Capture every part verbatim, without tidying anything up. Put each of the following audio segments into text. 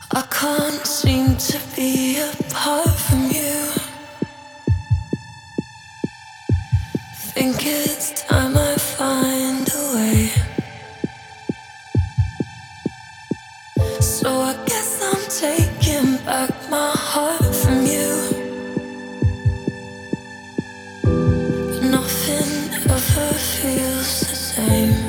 I can't seem to be apart from you. Think it's time I find a way. So I guess I'm taking back my heart from you. But nothing ever feels the same.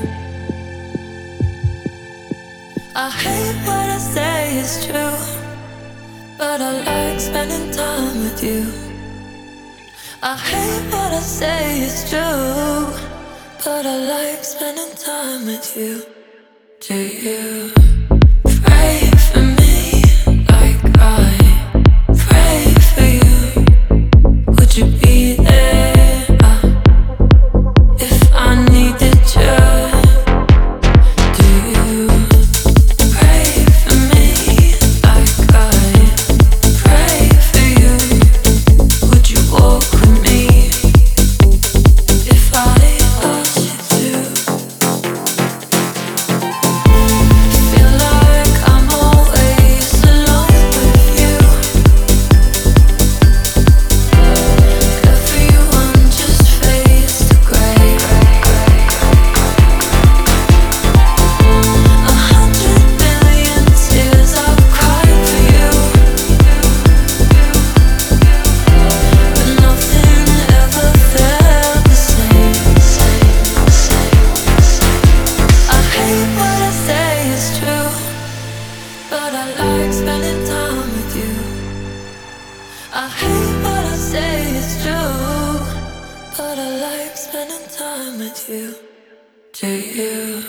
I hate what I say is true, but I like spending time with you. I hate what I say is true, but I like spending time with you. Do you pray for me like I pray for you? Would you be there uh, if I needed you? Do you pray for me like I pray for you? Would you walk with me if I asked you to? Feel like I'm always alone with you. Everyone just fades to grey. A hundred million tears I've cried for you, but nothing ever felt the same. I hate what I say is true, but I like spending time with you. I hate what I say is true, but I like spending time with you. Do you